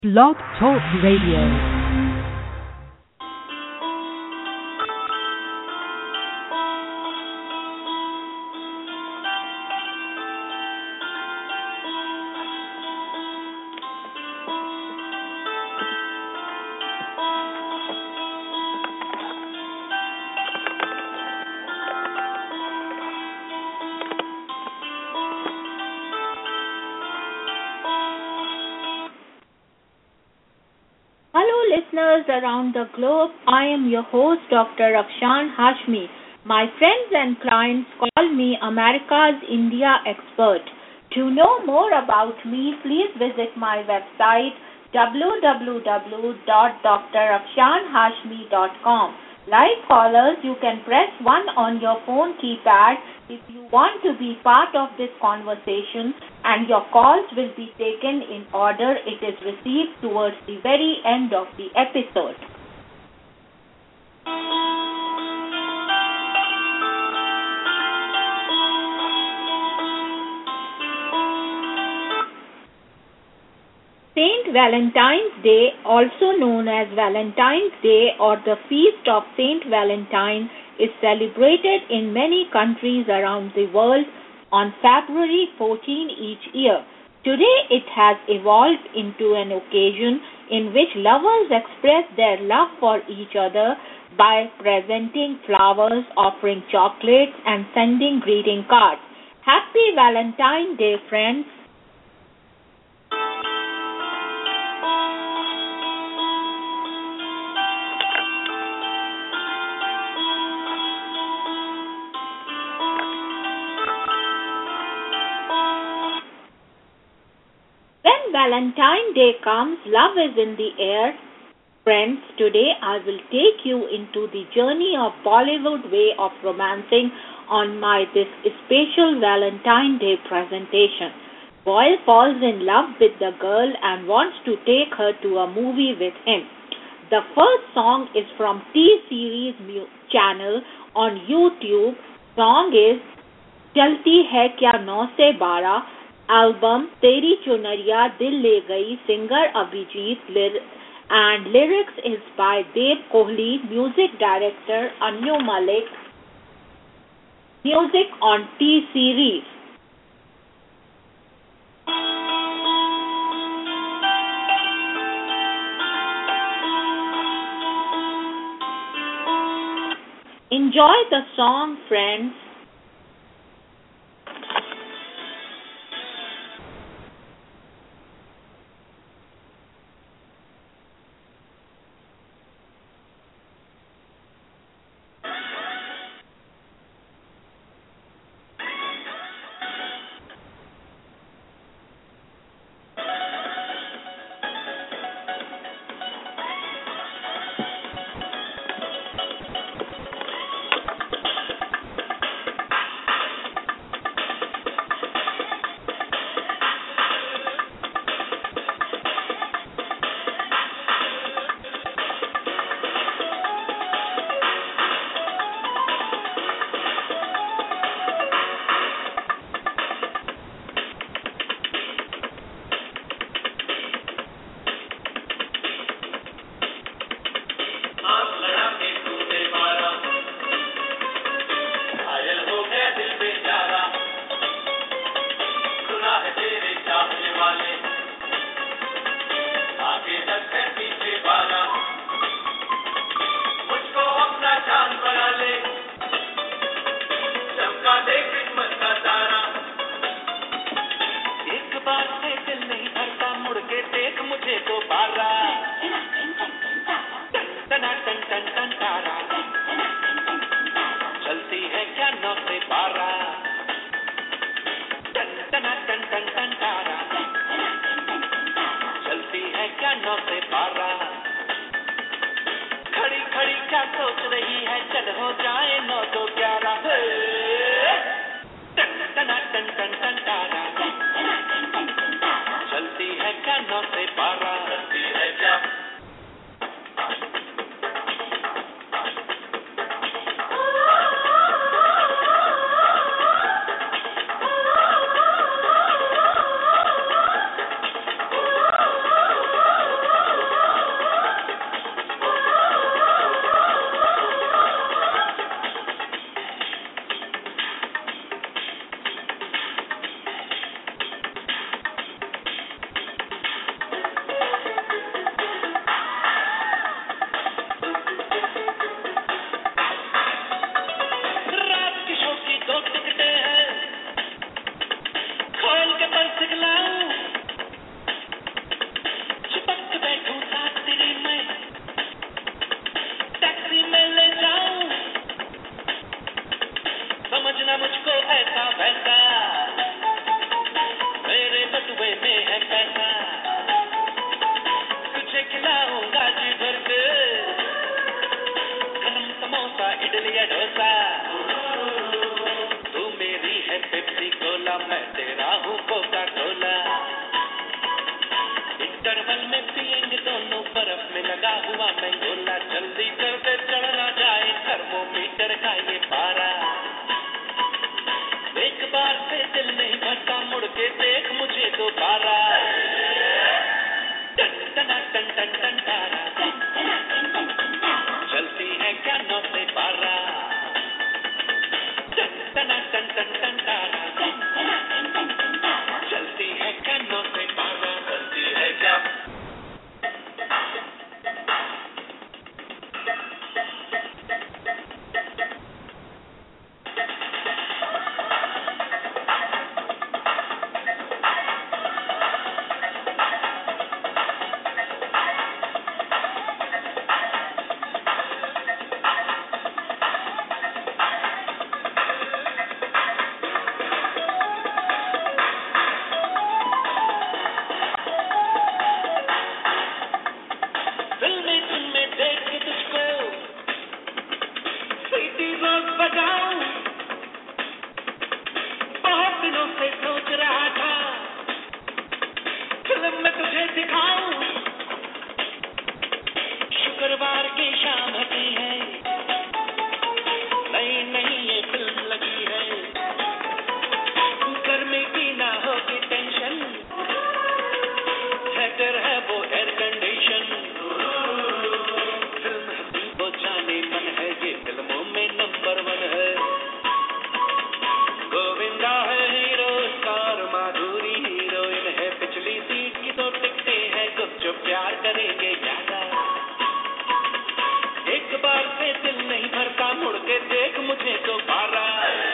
Blog Talk Radio. Listeners around the globe, I am your host, Dr. Afshan Hashmi. My friends and clients call me America's India expert. To know more about me, please visit my website www.drafshanhashmi.com. Like callers, you can press 1 on your phone keypad if you want to be part of this conversation, and your calls will be taken in order it is received towards the very end of the episode. Saint Valentine's Day, also known as Valentine's Day or the Feast of Saint Valentine, is celebrated in many countries around the world on February 14 each year. Today it has evolved into an occasion in which lovers express their love for each other by presenting flowers, offering chocolates, and sending greeting cards. Happy Valentine's Day, friends! Valentine's Day comes, love is in the air. Friends, today I will take you into the journey of Bollywood way of romancing on my this special Valentine's Day presentation. Boy falls in love with the girl and wants to take her to a movie with him. The first song is from T-Series channel on YouTube. Song is Chalti Hai Kya 9 se 12. Album Teri Chunariya Dil Le Gayi, singer Abhijit, and lyrics is by Dev Kohli, music director Anju Malik, music on T-Series. Enjoy the song, friends. है डोसा, तू मेरी है Pepsi Cola, मैं तेरा हूँ Coca Cola. Interval में पिएंगे दोनों, बर्फ में लगा हुआ मैं गोला। जल्दी कर दे चढ़ना जाए थर्मोमीटर का ये पारा। एक बार से दिल नहीं भरता, मुड़ के देख मुझे दोबारा। टन टना टन टन टन तारा, चलती है क्या 9 से 12। टन टना टन टन टन तारा, चलती है क्या 9 से 12। चलती है क्या शुक्रवार की शाम होती है, नहीं ये फिल्म लगी है। गर्मी की ना होगी टेंशन, थिएटर है वो एयर कंडीशन। फिल्म हंसी वो जाने मन है, ये फिल्मों में नंबर 1 है। गोविंदा है हीरो, स्टार माधुरी हीरोइन है। पिछली सीट की 2 टिकटें हैं, गुपचुप प्यार करेंगे ज्यादा। एक बार से दिल नहीं भरता, मुड़ के देख मुझे दोबारा।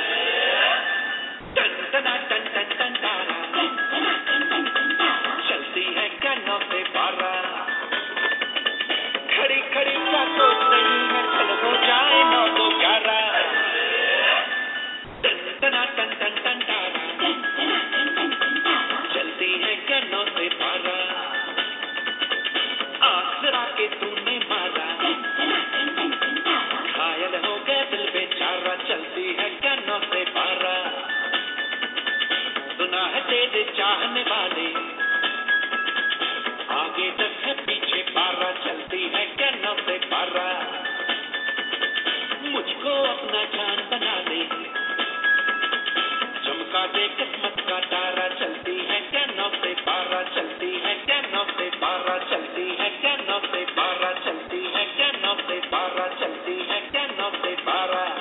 टन टना टन टन टन तारा, चलती है क्या 9 से 12। खड़ी खड़ी का सोच नहीं है, चल हो जाए 9 तो 11। टन टना टन टन टन तारा, चलती है क्या 9 से 12। आसरा के तूने मारा, घायल हो गया दिल बेचारा। चलती है क्या 9 से 12। सुना है तेरे चाहने वाले, आगे 10 है पीछे 12। चलती है क्या 9 से 12। मुझको अपना जान बना ले, चमका दे किस्मत का तारा। चलती है क्या 9 से 12। चलती है क्या 9 से 12। चलती है क्या 9 से 12। चलती है क्या 9 से 12। चलती है क्या 9 से 12।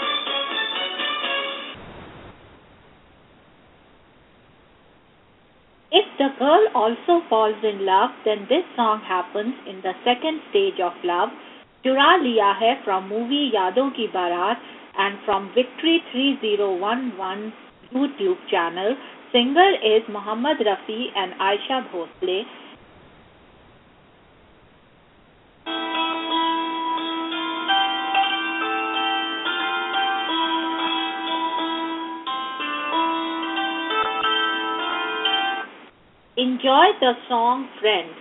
If the girl also falls in love, then this song happens in the second stage of love. चुरा लिया है from movie यादों की बारात and from Victory 3011 YouTube channel. Singer is Mohammed Rafi and Aisha Bhosle. Enjoy the song Friends.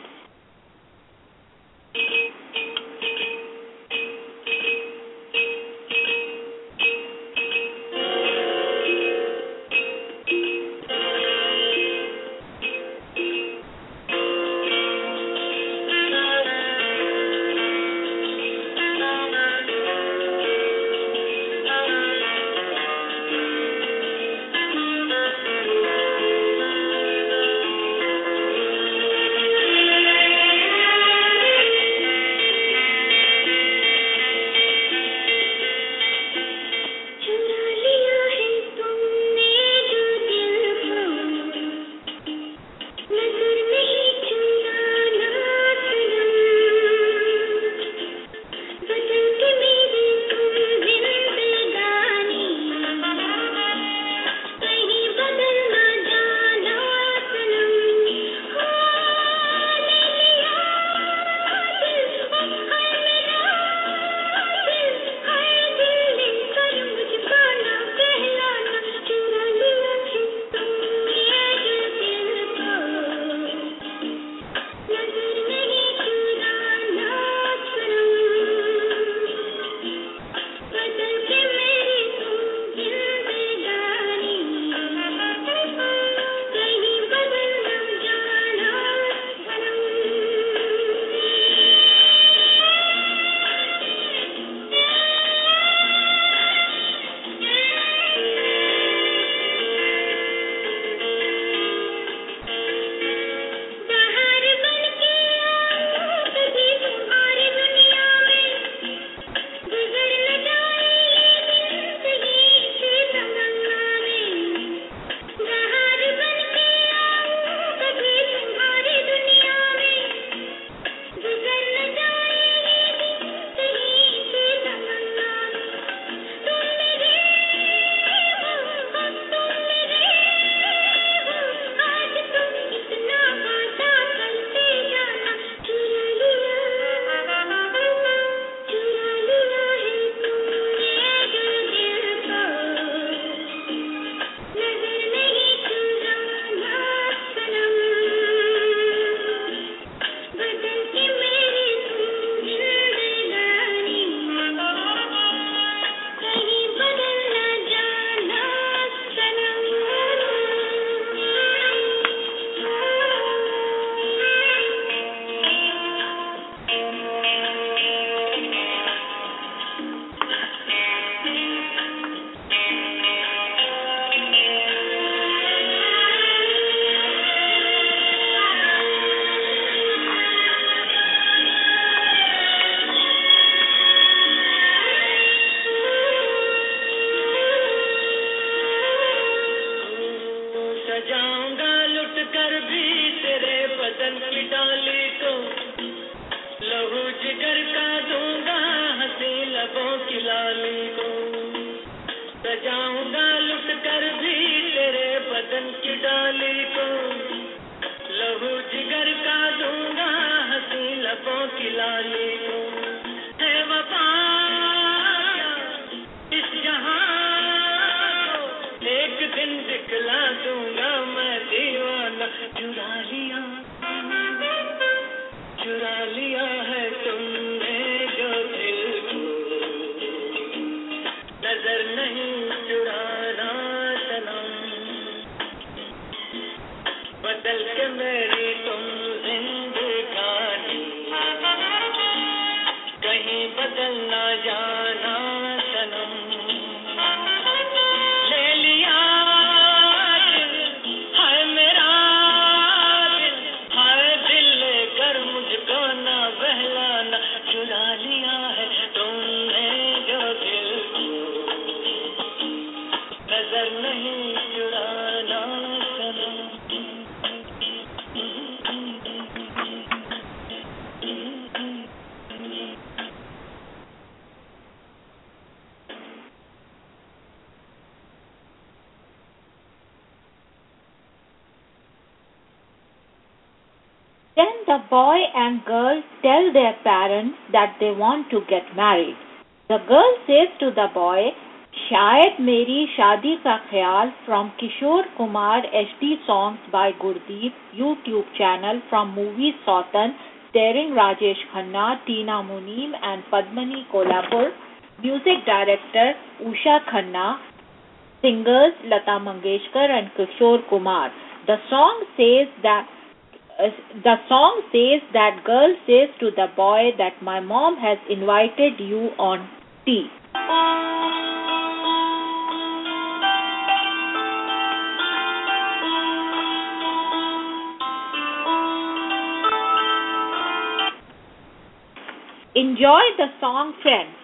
सजाऊंगा लुट कर भी तेरे बदन की डाली को, लहू जिगर का दूंगा हंसी लबों की लाली को। है वफा इस जहां को एक दिन दिखला दूंगा मैं दीवाना। चुरा लिया है तुमने जो दिल को, नजर नहीं चुराना सनम। बदल के मेरी तुम जिंदगानी, कहीं बदल ना जाना सनम। ले लिया है मेरा दिल, है दिल लेकर मुझको ना बहलाना। चुरा लिया है तुमने जो दिल को, नजर नहीं चुराना सनम। Then the boy and girl tell their parents that they want to get married. The girl says to the boy, शायद मेरी शादी का ख्याल from Kishore Kumar HD songs by Gurdeep YouTube channel from movie Sautan starring Rajesh Khanna, Tina Muneem and Padmani Kolhapur. Music director Usha Khanna. Singers Lata Mangeshkar and Kishore Kumar. The song says that girl says to the boy that my mom has invited you on tea. Enjoy the song, friends.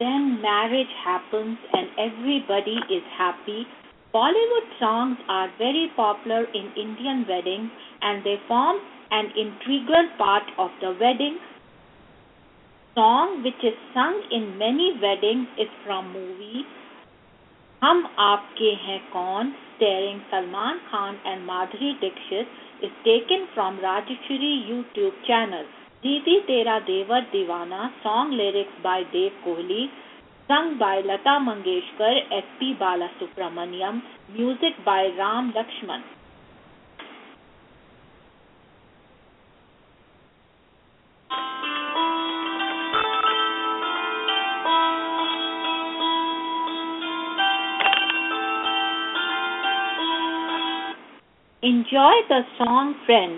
Then marriage happens and everybody is happy. Bollywood songs are very popular in Indian weddings and they form an integral part of the wedding. Song which is sung in many weddings is from movie Hum Aapke Hain Kaun, starring Salman Khan and Madhuri Dixit, is taken from Rajeshwari YouTube channel. Didi Tera Devar Divana, song lyrics by Dev Kohli, sung by Lata Mangeshkar, S.P. Balasubramaniam, music by Ram Lakshman. Enjoy the song, friends.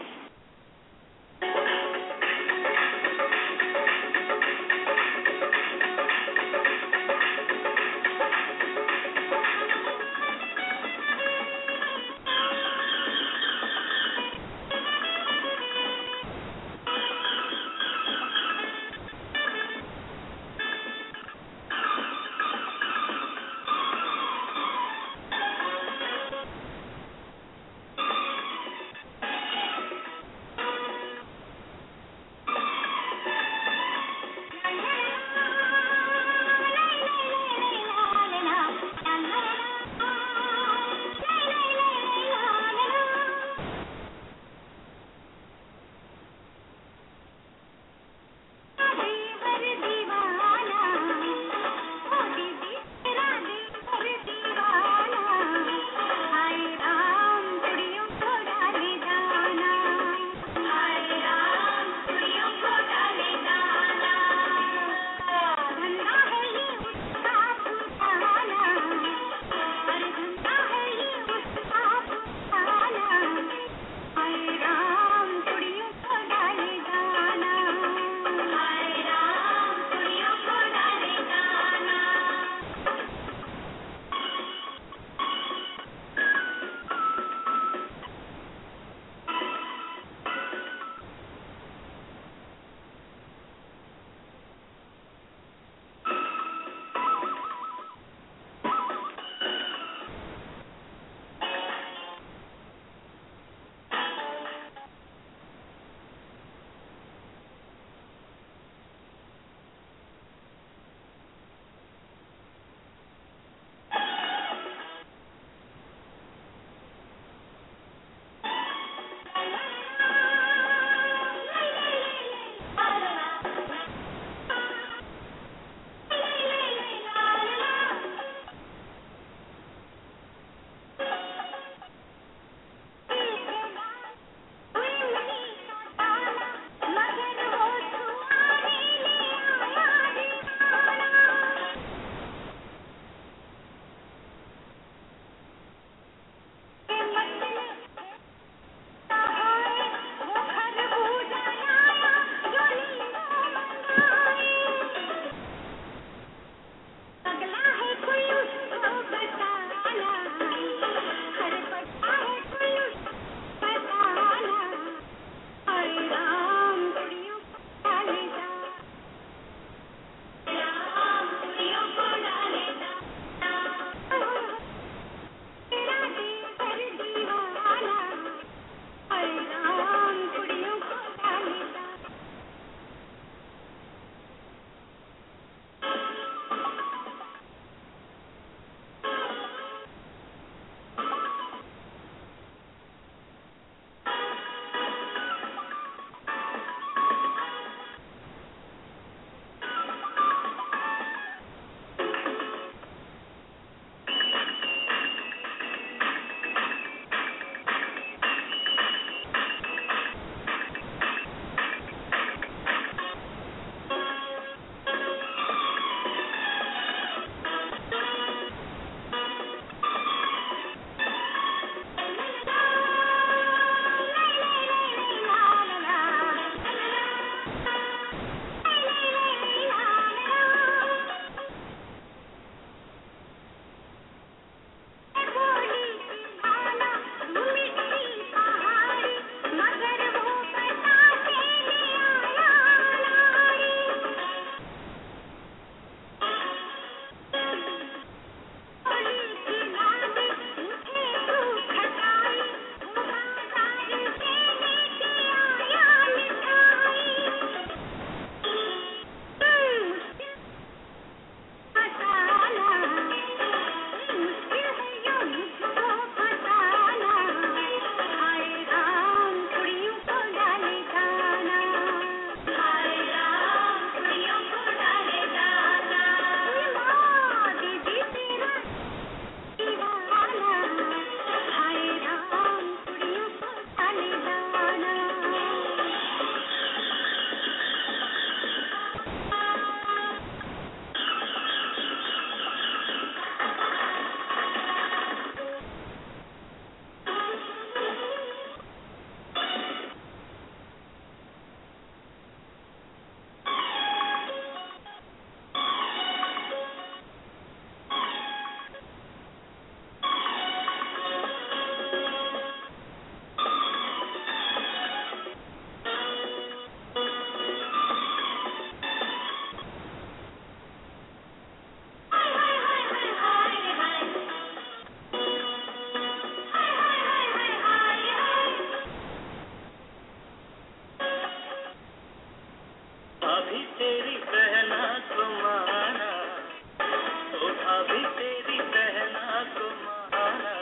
भाभी तेरी बहना को माना, ओ भाभी तेरी बहना को माना।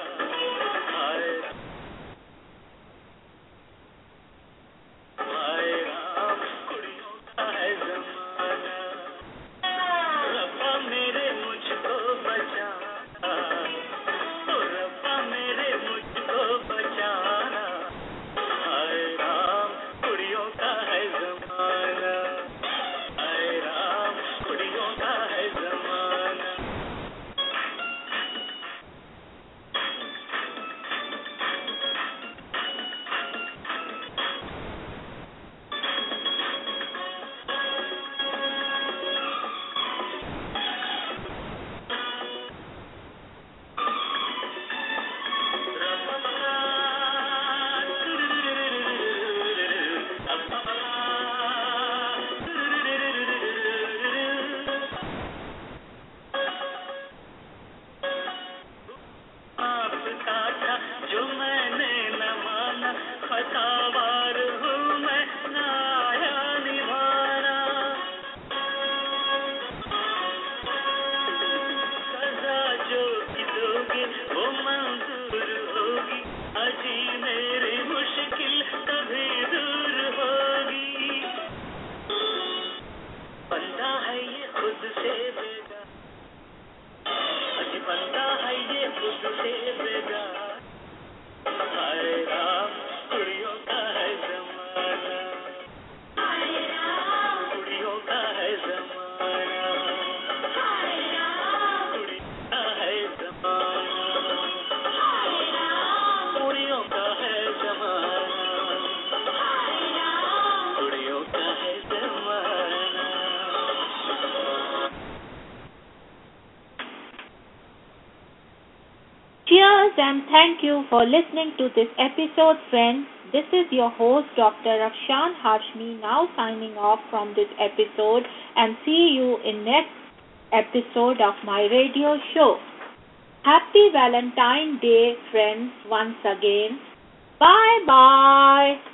हाय राम कुड़ियों का है जमाना, रब्बा मेरे मुझको बचाना, ओ रब्बा मेरे मुझको बचाना। हाय राम कुड़ियों का है जमाना, हाय राम कुड़ियों का है जमाना। आपका था जो मैंने न माना, खतावार हूँ मैं ना आया निभाना। सजा जो भी दोगे वो मंजूर होगी, अजी मेरी मुश्किल तभी दूर होगी। बंदा है ये खुद से बेगा, अजी बंदा है ये खुद से बेगा। हाय राम कुड़ियों का है जमाना, हाय राम कुड़ियों का है जमाना, हाय राम कुड़ियों का है जमाना, हाय राम कुड़ियों का है जमाना, हाय राम कुड़ियों का है जमाना। Cheers and thank you for listening to this episode, friends. This is your host, Dr. Rakshan Hashmi, now signing off from this episode, and see you in next episode of my radio show. Happy Valentine's Day, friends, once again. Bye-bye.